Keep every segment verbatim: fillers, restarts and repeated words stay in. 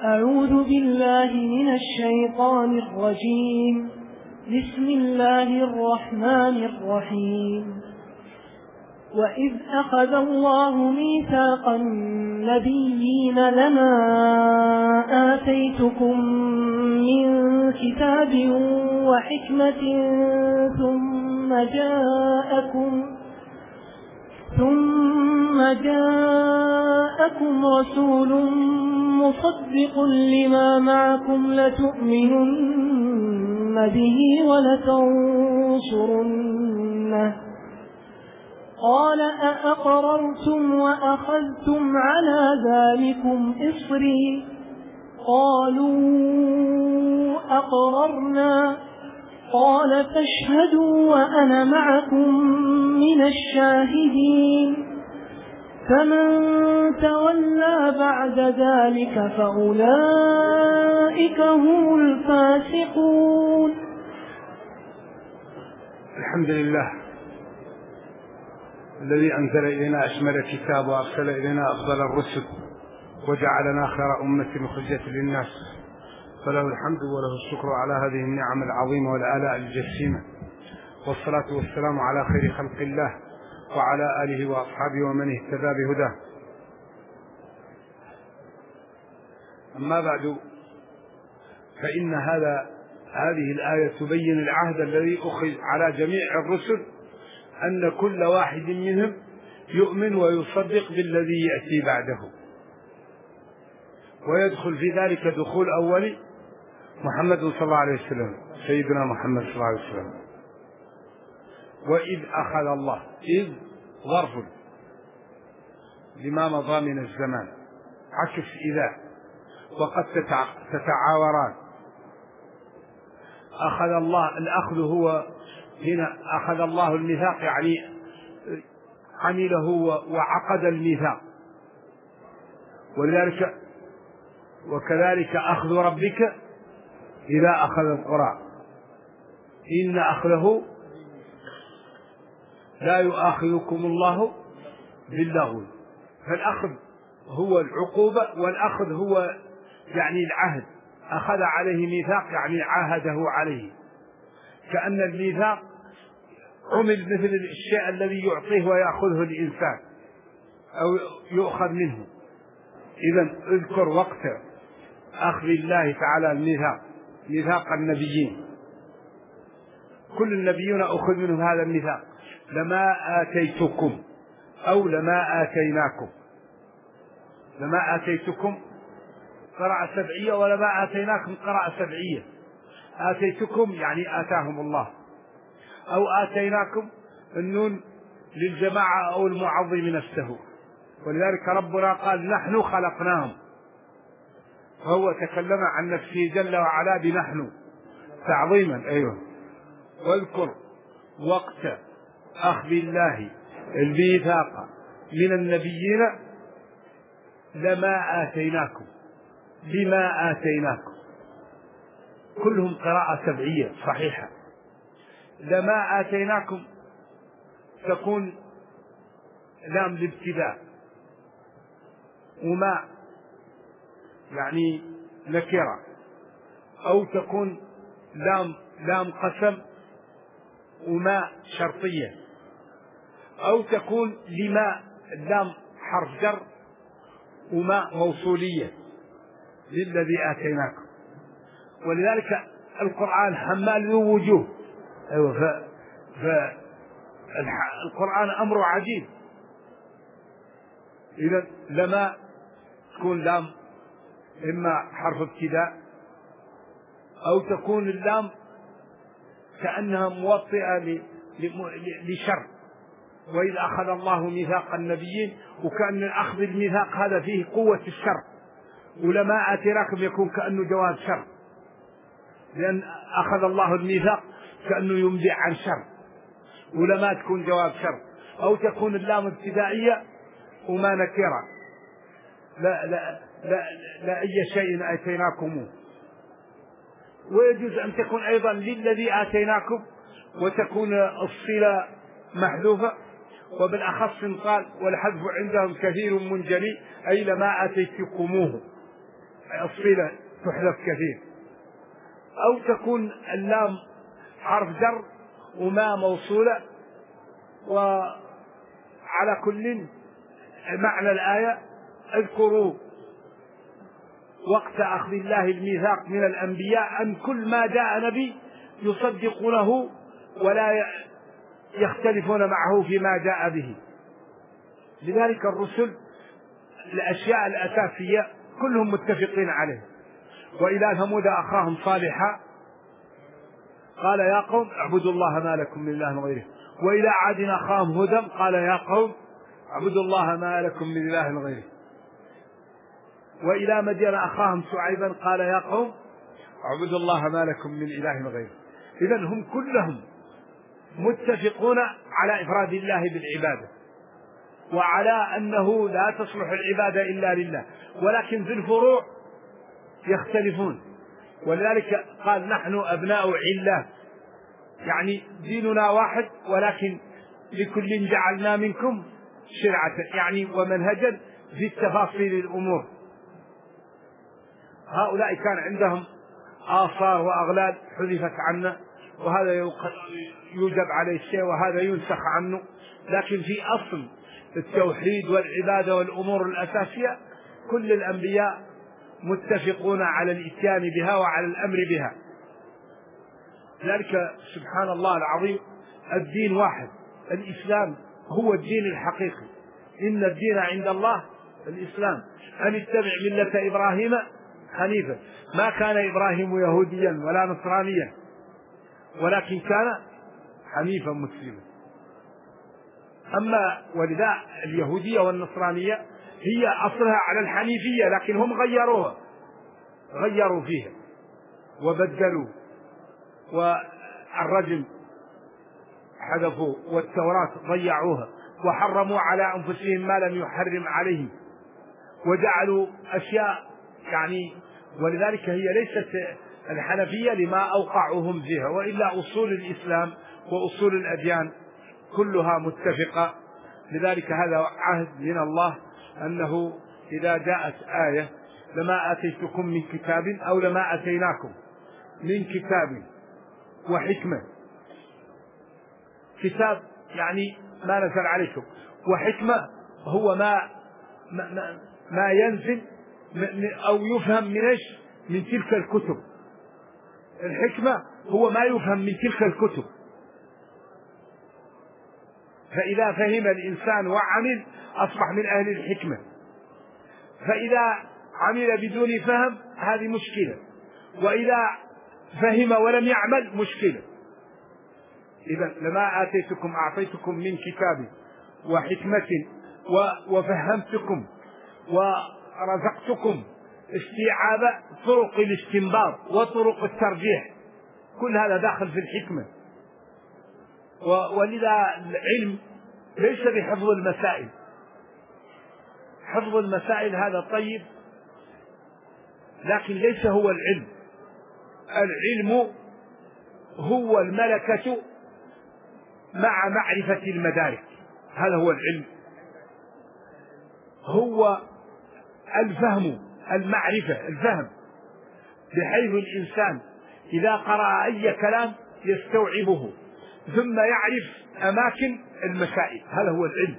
أعوذ بالله من الشيطان الرجيم. بسم الله الرحمن الرحيم. وإذ أخذ الله ميثاق النبيين لما آتيتكم من كتاب وحكمة ثم جاءكم ثم جاءكم رسول مصدق لما معكم لتؤمنن به ولتنصرنه قال أأقررتم وأخذتم على ذلكم إصري قالوا أقررنا قال فاشهدوا وأنا معكم من الشاهدين فمن تولى بعد ذلك فأولئك هم الفاسقون. الحمد لله الذي أنزل إلينا أشمل الكتاب وأرسل إلينا أفضل الرسل وجعلنا خير أمة أخرجت للناس، فله الحمد وله الشكر على هذه النعم العظيمة والآلاء الجسيمة، والصلاة والسلام على خير خلق الله وعلى آله وأصحابه ومن اهتدى بهداه. أما بعد، فإن هذا هذه الآية تبين العهد الذي أخذ على جميع الرسل أن كل واحد منهم يؤمن ويصدق بالذي يأتي بعده، ويدخل في ذلك دخول أولي محمد صلى الله عليه وسلم، سيدنا محمد صلى الله عليه وسلم. وإذ أخذ الله، إذ ظرف لما مضى من الزمان، عكس إذا، وقد تتعاوران. أخذ الله، الأخذ هو هنا أخذ الله الميثاق يعني عمله وعقد الميثاق، ولذلك وكذلك أخذ ربك إذا أخذ القرى إن أخذه لا يؤاخذكم الله باللغو. فالأخذ هو العقوبة، والأخذ هو يعني العهد، أخذ عليه ميثاق يعني عاهده عليه، كأن الميثاق عمل مثل الشيء الذي يعطيه ويأخذه الإنسان أو يؤخذ منه. إذن اذكر وقت أخذ الله تعالى الميثاق، ميثاق النبيين، كل النبيون أخذ منهم هذا الميثاق، لما آتيتكم أو لما آتيناكم. لما آتيتكم قراءة سبعية، ولما آتيناكم قراءة سبعية. آتيتكم يعني آتاهم الله، أو آتيناكم النون للجماعة أو المعظم نفسه، ولذلك ربنا قال نحن خلقناهم، فهو تكلم عن نفسه جل وعلا بنحن تعظيما. أيوه. واذكر وقت أخذ الله الميثاق من النبيين لما آتيناكم، بما آتيناكم، كلهم قراءة سبعية صحيحة. لما آتيناكم تكون لام الابتداء، وما يعني نكرة، أو تكون لام لام قسم وما شرطية، أو تكون لما لام حرف جر وما موصولية للذي آتيناكم. ولذلك القرآن حمال ذو وجوه. أيوة. فالقرآن أمر عجيب. إذا لما تكون لام إما حرف ابتداء، أو تكون اللام كأنها موطئة لشر، وإذ أخذ الله ميثاق النبيين، وكأن أخذ الميثاق هذا فيه قوة الشر، ولما آتيناكم يكون كأنه جواب شر، لأن أخذ الله الميثاق كأنه ينبع عن شر، ولما تكون جواب شر. أو تكون اللام ابتدائية وما نكرة، لا لا لا, لا أي شيء آتيناكم. ويجوز أن تكون أيضا للذي آتيناكم وتكون الصلة محذوفة، وبالأخص قال والحذف عندهم كثير منجلي، أي لما آتيتكموه، الصلة تحذف كثير، أو تكون اللام حرف جر وما موصولة. وعلى كل معنى الآية اذكروا وقت أخذ الله الميثاق من الأنبياء أن كل ما جاء نبي يصدقونه ولا يختلفون معه فيما جاء به. لذلك الرسل الأشياء الأساسية كلهم متفقين عليه. وإلى ثمود أخاهم صالحا قال يا قوم اعبدوا الله ما لكم من إله غيره، وإلى عاد أخاهم هودا قال يا قوم اعبدوا الله ما لكم من إله غيره، وإلى مدين أخاهم شعيبا قال يا قوم اعبدوا الله ما لكم من إله غيره. إذن هم كلهم متفقون على إفراد الله بالعبادة، وعلى أنه لا تصلح العبادة إلا لله، ولكن في الفروع يختلفون. ولذلك قال نحن أبناء علة، يعني ديننا واحد ولكن لكل جعلنا منكم شرعة، يعني ومنهجا في التفاصيل الأمور. هؤلاء كان عندهم آثار وأغلال حذفت عنا، وهذا يوجب عليه الشيء وهذا ينسخ عنه، لكن في أصل التوحيد والعبادة والأمور الأساسية كل الأنبياء متفقون على الإتيان بها وعلى الأمر بها. ذلك سبحان الله العظيم الدين واحد، الإسلام هو الدين الحقيقي، إن الدين عند الله الإسلام، أن اتبع ملة إبراهيم حنيفا، ما كان إبراهيم يهوديا ولا نصرانيا ولكن كان حنيفا مسلما. أما ولذا اليهودية والنصرانية هي أصلها على الحنيفية، لكن هم غيروها، غيروا فيها وبدلوا، والرجم حذفوا، والتوراة ضيعوها، وحرموا على أنفسهم ما لم يحرم عليهم، وجعلوا أشياء يعني. ولذلك هي ليست الحنفية لما أوقعوهم فيها، وإلا أصول الإسلام وأصول الأديان كلها متفقة. لذلك هذا عهد من الله أنه إذا جاءت آية لما آتيتكم من كتاب أو لما آتيناكم من كتاب وحكمة، كتاب يعني ما نزل عليكم، وحكمة هو ما ما, ما ينزل أو يفهم من إيش من تلك الكتب. الحكمة هو ما يفهم من تلك الكتب، فإذا فهم الإنسان وعمل أصبح من أهل الحكمة، فإذا عمل بدون فهم هذه مشكلة، وإذا فهم ولم يعمل مشكلة. إذا لما آتيتكم أعطيتكم من كتاب وحكمة وفهمتكم ورزقتكم استيعاب طرق الاستنباط وطرق الترجيح، كل هذا داخل في الحكمة. ولذا العلم ليس بحفظ المسائل، حفظ المسائل هذا طيب لكن ليس هو العلم. العلم هو الملكة مع معرفة المدارك، هذا هو العلم، هو الفهم، المعرفة، الفهم، بحيث الإنسان إذا قرأ أي كلام يستوعبه ثم يعرف أماكن المسائل، هذا هو العلم.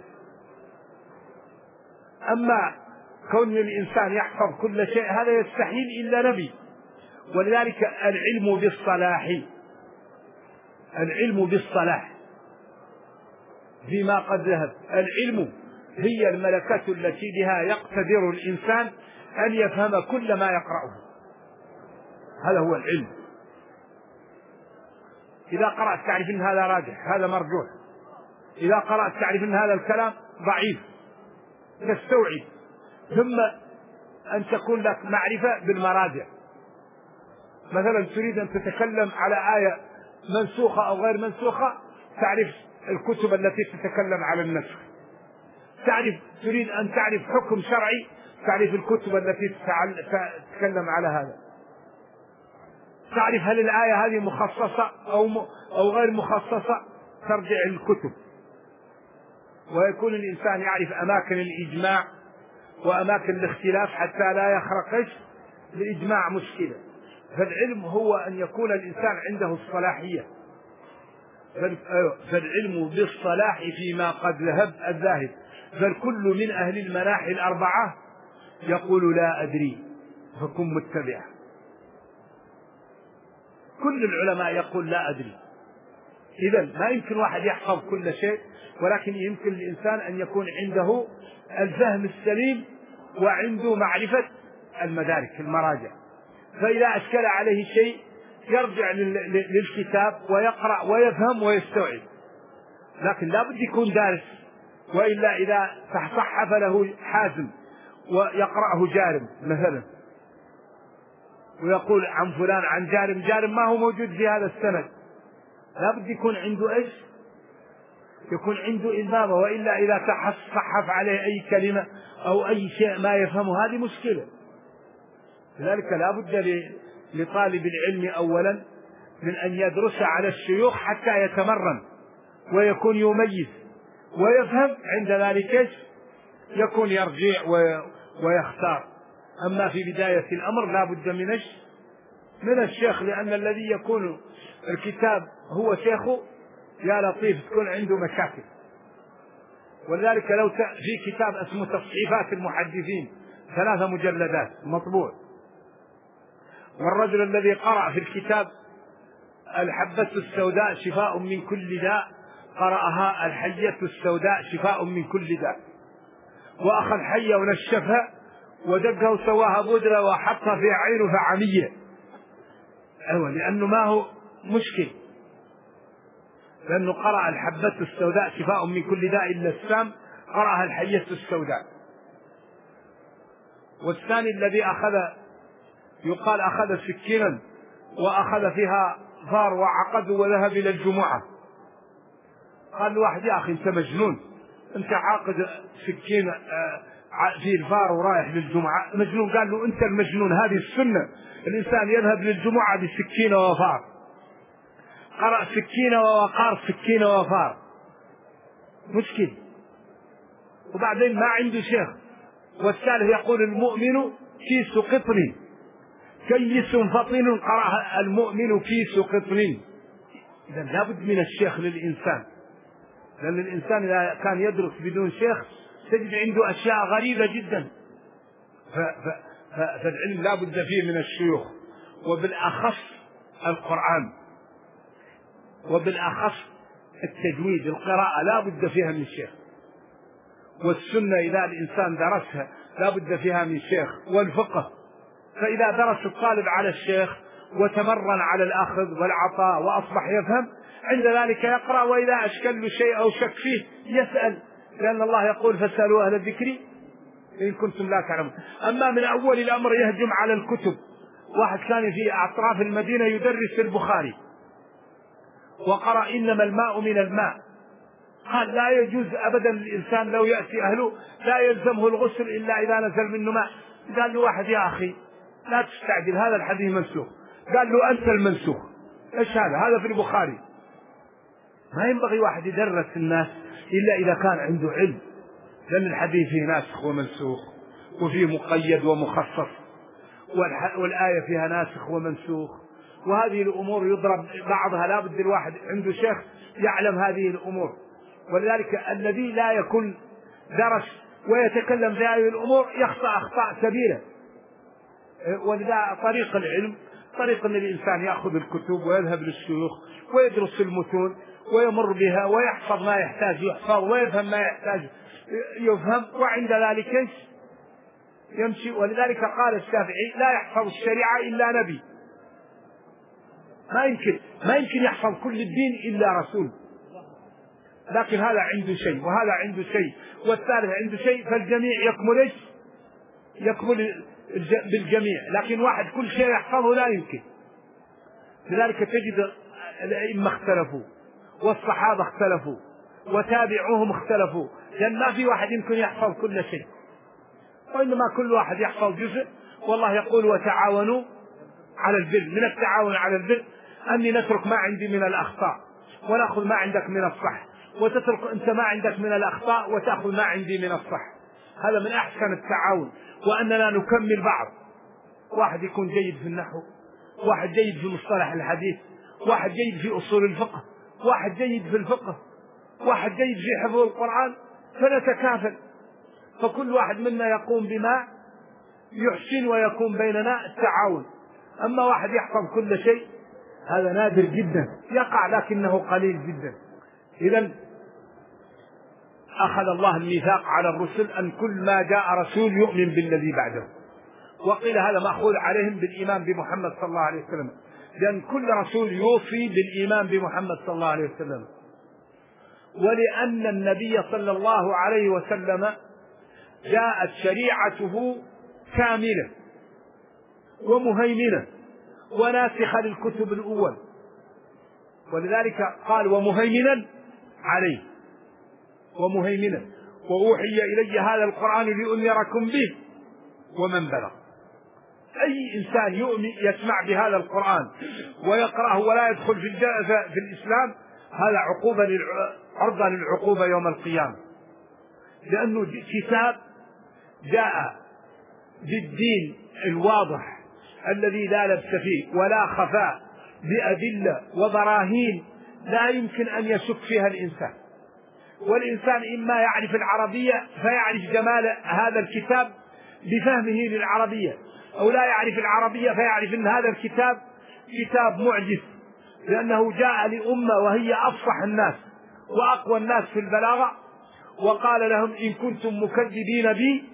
أما كون الإنسان يحفظ كل شيء هذا يستحيل إلا نبي. ولذلك العلم بالصلاح، العلم بالصلاح فيما قد ذهب، العلم هي الملكة التي بها يقتدر الإنسان أن يفهم كل ما يقرأه، هذا هو العلم. إذا قرأت تعرف أن هذا راجح، هذا مرجوح، إذا قرأت تعرف أن هذا الكلام ضعيف، تستوعب، ثم أن تكون لك معرفة بالمراجع. مثلا تريد أن تتكلم على آية منسوخة أو غير منسوخة، تعرف الكتب التي تتكلم على النسخ، تعرف تريد أن تعرف حكم شرعي، تعرف الكتب التي تتكلم على هذا، تعرف هل الآية هذه مخصصة أو أو غير مخصصة، ترجع الكتب. ويكون الإنسان يعرف أماكن الإجماع وأماكن الاختلاف حتى لا يخرق الإجماع مشكلة. فالعلم هو أن يكون الإنسان عنده الصلاحية، فالعلم بالصلاح فيما قد ذهب الذاهب. فالكل من أهل المناحي الأربعة يقول لا أدري فكن متبعا. كل العلماء يقول لا أدري. إذن ما يمكن واحد يحفظ كل شيء، ولكن يمكن الإنسان أن يكون عنده الفهم السليم وعنده معرفة المدارك المراجع. فإذا أشكل عليه شيء يرجع للكتاب ويقرأ ويفهم ويستوعب. لكن لا بد يكون دارس، وإلا إذا صحف له حازم ويقرأه جارم مثلا ويقول عن فلان عن جارم، جارم ما هو موجود في هذا السند، لا بد يكون عنده إيش؟ يكون عنده إلمامة، وإلا إذا صحف عليه أي كلمة أو أي شيء ما يفهمه هذه مشكلة. لذلك لا بد لطالب العلم أولا من أن يدرس على الشيوخ حتى يتمرن ويكون يميز ويفهم، عند ذلك يكون يرجع ويختار. أما في بداية الأمر لا بد من من الشيخ، لأن الذي يكون الكتاب هو شيخه يا لطيف تكون عنده مشاكل. ولذلك لو في كتاب اسمه تصحيفات المحدثين ثلاثة مجلدات مطبوع، والرجل الذي قرأ في الكتاب الحبة السوداء شفاء من كل داء قرأها الحية السوداء شفاء من كل داء، وأخذ حية ونشفها ودقها وسواها بودرة وحطها في عينه فعمية. أيوة، لأنه ما هو مشكل، لأنه قرأ الحبة السوداء شفاء من كل داء إلا السام، قرأها الحية السوداء. والثاني الذي أخذ يقال أخذ سكينا وأخذ فيها فار وعقد وذهب إلى الجمعة، قال له واحد يا أخي أنت مجنون، أنت عاقد سكين في الفار ورايح للجمعة، مجنون. قال له أنت المجنون، هذه السنة، الإنسان يذهب للجمعة بسكينة وفار. قرأ سكينة ووقار سكينة وفار، مشكل. وبعدين ما عنده شيخ. والثالث يقول المؤمن كيس قطن كيس فطن، قرأ المؤمن كيس قطن. إذا لابد من الشيخ للإنسان، لأن الإنسان إذا كان يدرس بدون شيخ تجد عنده أشياء غريبة جدا. فالعلم لابد فيه من الشيوخ، وبالأخص القرآن، وبالأخص التجويد القراءة لا بد فيها من شيخ. والسنة إذا الإنسان درسها لا بد فيها من شيخ. والفقه فإذا درس الطالب على الشيخ وتمرن على الأخذ والعطاء وأصبح يفهم، عند ذلك يقرأ، وإذا أشكل له شيء أو شك فيه يسأل، لأن الله يقول فاسألوا أهل الذكر إن كنتم لا تعلمون. أما من أول الأمر يهجم على الكتب. واحد كان في أطراف المدينة يدرس البخاري وقرأ إنما الماء من الماء، قال لا يجوز أبدا للإنسان لو يأتي أهله لا يلزمه الغسل إلا إذا نزل منه ماء. قال له واحد يا أخي لا تستعجل، هذا الحديث منسوخ. قال له أنت المنسوخ. إيش هذا؟ هذا في البخاري. ما ينبغي واحد يدرس الناس إلا إذا كان عنده علم، لأن الحديث فيه ناسخ ومنسوخ، وفيه مقيد ومخصص، والآية فيها ناسخ ومنسوخ، وهذه الأمور يضرب بعضها. لا بد الواحد عنده شيخ يعلم هذه الأمور. ولذلك الذي لا يكون درس ويتكلم في هذه الأمور يخطأ أخطاء كبيرة. ولذا طريق العلم طريق أن الإنسان يأخذ الكتب ويذهب للشيوخ ويدرس المتون ويمر بها ويحفظ ما يحتاج يحفظ ويفهم ما يحتاج يفهم، وعند ذلك يمشي. ولذلك قال الشافعي لا يحفظ الشريعة إلا نبي. ما يمكن ما يمكن يحفظ كل الدين إلا رسول، لكن هذا عنده شيء وهذا عنده شيء والثالث عنده شيء، فالجميع يكمل ايش؟ يكمل بالجميع. لكن واحد كل شيء يحفظه لا يمكن. لذلك تجد الأئمة اختلفوا والصحابة اختلفوا وتابعوهم اختلفوا، لأن ما في واحد يمكن يحفظ كل شيء، وإنما كل واحد يحفظ جزء. والله يقول وتعاونوا على البر. من التعاون على البر أني نترك ما عندي من الأخطاء ونأخذ ما عندك من الصح، وتترك أنت ما عندك من الأخطاء وتأخذ ما عندي من الصح. هذا من أحسن التعاون، وأننا نكمل بعض. واحد يكون جيد في النحو، واحد جيد في مصطلح الحديث، واحد جيد في أصول الفقه، واحد جيد في الفقه، واحد جيد في حفظ القرآن، فنتكافل، فكل واحد منا يقوم بما يحسن ويكون بيننا التعاون. أما واحد يحفظ كل شيء هذا نادر جدا، يقع لكنه قليل جدا. إذن أخذ الله الميثاق على الرسل أن كل ما جاء رسول يؤمن بالذي بعده، وقيل هذا مأخوذ عليهم بالإيمان بمحمد صلى الله عليه وسلم، لأن كل رسول يوصي بالإيمان بمحمد صلى الله عليه وسلم، ولأن النبي صلى الله عليه وسلم جاءت شريعته كاملة ومهيمنة وناسخة للكتب الأول، ولذلك قال ومهيمنا عليه، ومهيمنا وأوحي إلي هذا القرآن لأنذركم به ومن بلغ. أي إنسان يؤمن يسمع بهذا القرآن ويقرأه ولا يدخل في في الإسلام هذا عقوبة عرضة للعقوبة يوم القيامة، لأنه كتاب جاء بالدين الواضح الذي لا لبس فيه ولا خفاء، بأدلة وبراهين لا يمكن أن يشك فيها الإنسان. والإنسان إما يعرف العربية فيعرف جمال هذا الكتاب بفهمه للعربية، أو لا يعرف العربية فيعرف أن هذا الكتاب كتاب معجز، لأنه جاء لأمة وهي أفصح الناس وأقوى الناس في البلاغة، وقال لهم إن كنتم مكذبين بي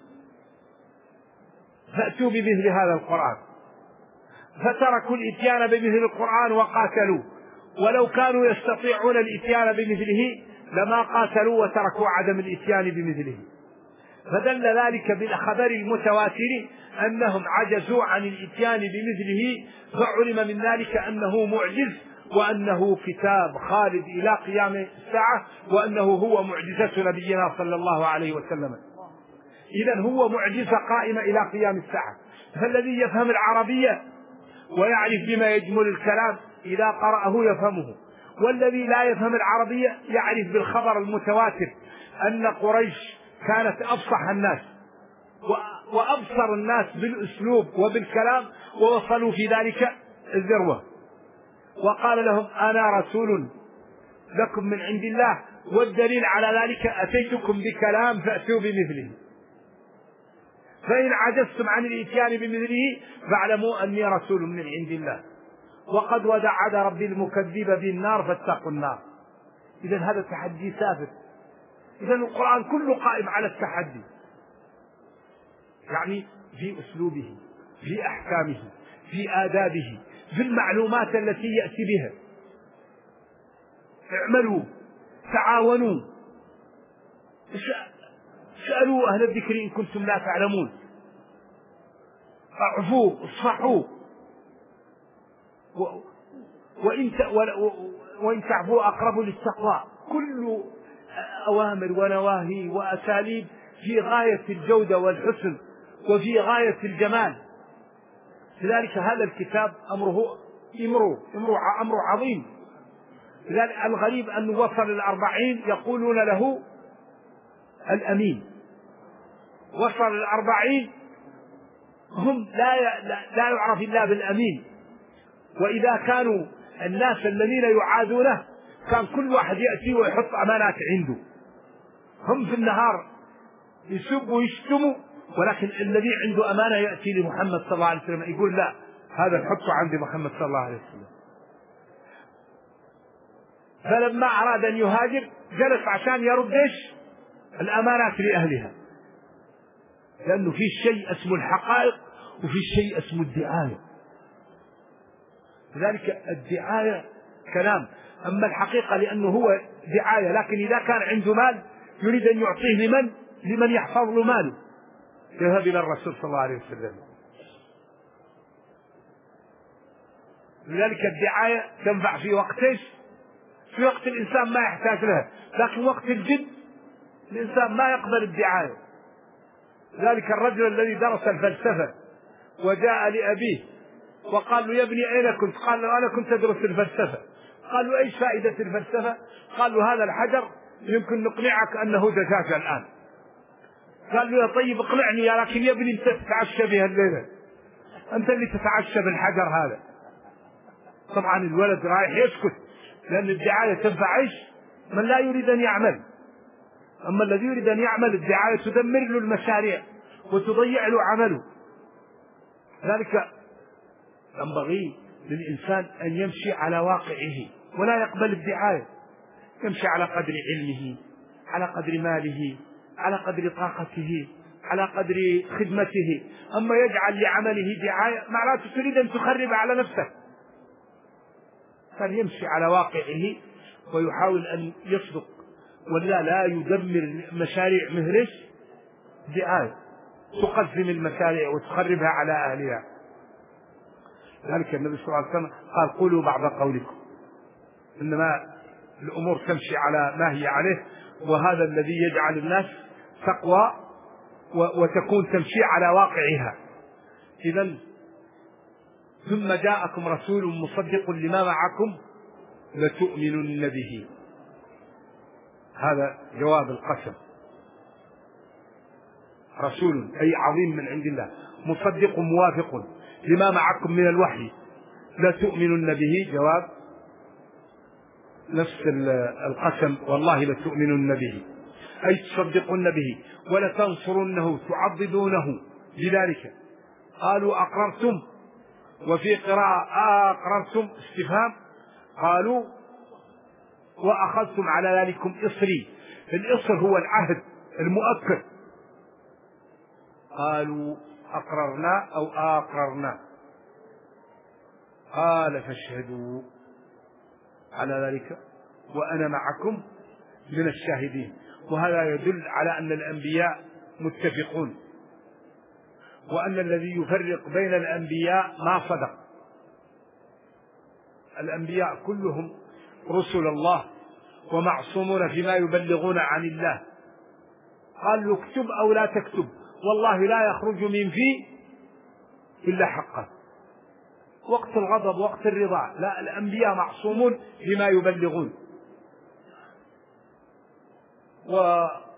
فأتوا بمثل هذا القرآن، فتركوا الإتيان بمثل القرآن وقاتلوا، ولو كانوا يستطيعون الإتيان بمثله لما قاتلوا وتركوا عدم الإتيان بمثله. فدل ذلك بالخبر المتواتر أنهم عجزوا عن الإتيان بمثله، فعلم من ذلك أنه معجز، وأنه كتاب خالد إلى قيام الساعة، وأنه هو معجزة نبينا صلى الله عليه وسلم. إذن هو معجزة قائمة إلى قيام الساعة. فالذي يفهم العربية ويعرف بما يجمل الكلام إذا قرأه يفهمه، والذي لا يفهم العربية يعرف بالخبر المتواتر أن قريش كانت أفصح الناس وأبصر الناس بالأسلوب وبالكلام، ووصلوا في ذلك الذروة. وقال لهم أنا رسول لكم من عند الله، والدليل على ذلك أتيتكم بكلام فأتوا بمثله، فإن عجزتم عن الإتيان بمثله فاعلموا أني رسول من عند الله، وقد ودعد ربي المكذب بالنار فاتقوا النار. إذن هذا تحدي سافر. إذن القرآن كله قائم على التحدي، يعني في أسلوبه، في أحكامه، في آدابه، في المعلومات التي يأتي بها. اعملوا، تعاونوا، سألوا أهل الذكر إن كنتم لا تعلمون، اعفوا، اصفحوا، وإن وإن تعفوا أقرب للتقوى. كل أوامر ونواهي وأساليب في غاية الجودة والحسن وفي غاية الجمال. لذلك هذا الكتاب أمره أمره أمره أمر عظيم. لذلك الغريب أن وصل الأربعين يقولون له الأمين، وصل الأربعين هم لا لا يعرف إلا بالأمين. وإذا كانوا الناس الذين يعادونه كان كل واحد يأتي ويحط أمانات عنده، هم في النهار يسبوا ويشتموا، ولكن الذي عنده أمانة يأتي لمحمد صلى الله عليه وسلم يقول لا هذا نحطه عند محمد صلى الله عليه وسلم. فلما أراد أن يهاجر جلس عشان يرد إيش الأمانات لأهلها، لأنه في شيء اسمه الحقائق وفي شيء اسمه الدعاية. لذلك الدعاية كلام، أما الحقيقة لأنه هو دعاية، لكن إذا كان عنده مال يريد أن يعطيه لمن لمن يحفظ له ماله، يذهب إلى الرسول صلى الله عليه وسلم. لذلك الدعاية تنفع في وقت إيش؟ في وقت الإنسان ما يحتاج لها، لكن وقت الجد الإنسان ما يقبل الدعاية. ذلك الرجل الذي درس الفلسفة وجاء لأبيه وقال له يا ابني أين كنت؟ قال له أنا كنت أدرس الفلسفة. قال له أيش فائدة الفلسفة؟ قال له هذا الحجر يمكن نقنعك أنه دجاجة الآن. قال له يا طيب اقنعني، لكن يا ابني انت تتعشى بها الليلة. أنت اللي تتعشى بالحجر هذا. طبعا الولد رايح يسكت، لأن الدعاية تنفع ايش؟ من لا يريد أن يعمل. أما الذي يريد أن يعمل الدعاية تدمر له المشاريع وتضيع له عمله. ذلك ينبغي للإنسان أن يمشي على واقعه ولا يقبل الدعاية، يمشي على قدر علمه، على قدر ماله، على قدر طاقته، على قدر خدمته. أما يجعل لعمله دعاية معناته تريد أن تخرب على نفسك. كان يمشي على واقعه ويحاول أن يصدق، ولا لا يدمر مشاريع مهرش دعاية تقزم المشاريع وتخربها على أهلها. ذلك النبي صلى الله عليه وسلم قال قولوا بعض قولكم، إنما الأمور تمشي على ما هي عليه، وهذا الذي يجعل الناس تقوى وتكون تمشي على واقعها. إذن ثم جاءكم رسول مصدق لما معكم لتؤمنن به، هذا جواب القسم. رسول أي عظيم من عند الله، مصدق موافق لما معكم من الوحي، لتؤمنن به جواب نفس القسم، والله لتؤمنن به أي تصدقن به ولتنصرنه تعضدونه بذلك. قالوا أقررتم، وفي قراءة أقررتم استفهام، قالوا وأخذتم على ذلكم إصري. الإصر هو العهد المؤكد. قالوا أقررنا أو أقررنا. قال فاشهدوا على ذلك وأنا معكم من الشاهدين. وهذا يدل على أن الأنبياء متفقون، وأن الذي يفرق بين الأنبياء ما صدق. الأنبياء كلهم رسل الله ومعصومون فيما يبلغون عن الله. قال له اكتب أو لا تكتب، والله لا يخرج من فيه إلا حقه. وقت الغضب وقت الرضا لا، الأنبياء معصومون بما يبلغون. والحقيقة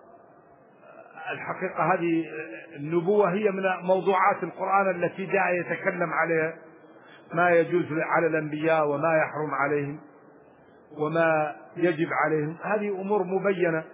هذه النبوة هي من موضوعات القرآن التي جاء يتكلم عليها، ما يجوز على الأنبياء وما يحرم عليهم وما يجب عليهم. هذه أمور مبينة.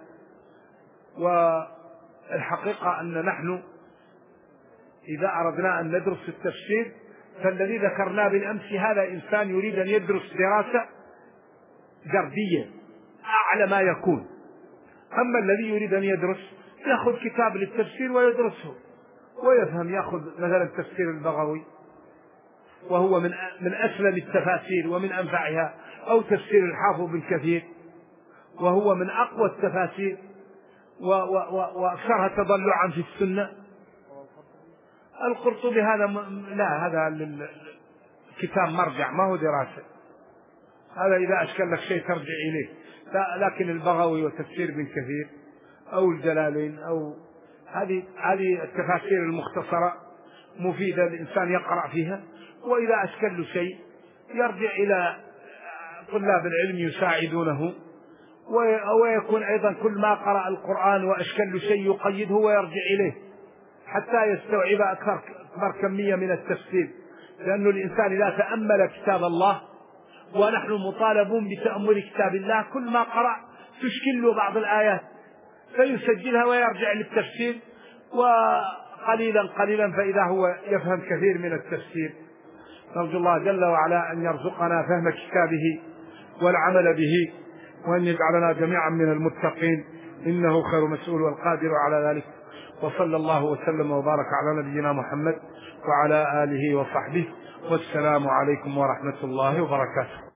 والحقيقة أن نحن إذا أردنا أن ندرس التفسير فالذي ذكرناه بالأمس هذا إنسان يريد أن يدرس دراسة جردية أعلى ما يكون. أما الذي يريد أن يدرس يأخذ كتاب للتفسير ويدرسه ويفهم، يأخذ مثلا تفسير البغوي وهو من من أسلم التفاسير ومن أنفعها، أو تفسير الحافظ بن كثير وهو من أقوى التفاسير وأكثرها تضلعا في السنة. القرطبي هذا لا، هذا كتاب مرجع ما هو دراسة، هذا إذا أشكل لك شيء ترجع إليه. لكن البغوي وتفسير ابن كثير أو الجلالين أو هذه هذه التفاسير المختصرة مفيدة الإنسان يقرأ فيها، وإذا أشكل له شيء يرجع إلى طلاب العلم يساعدونه، ويكون أيضا كل ما قرأ القرآن وأشكل له شيء يقيده ويرجع إليه حتى يستوعب أكثر أكبر كمية من التفسير. لأن الإنسان إذا تأمل كتاب الله، ونحن مطالبون بتأمل كتاب الله، كل ما قرأ تشكل له بعض الآيات فيسجلها ويرجع للتفسير، وقليلا قليلا فإذا هو يفهم كثير من التفسير. نرجو الله جل وعلا أن يرزقنا فهم كتابه والعمل به، وأن يجعلنا جميعا من المتقين، إنه خير مسؤول والقادر على ذلك. وصلى الله وسلم وبارك على نبينا محمد وعلى آله وصحبه، والسلام عليكم ورحمة الله وبركاته.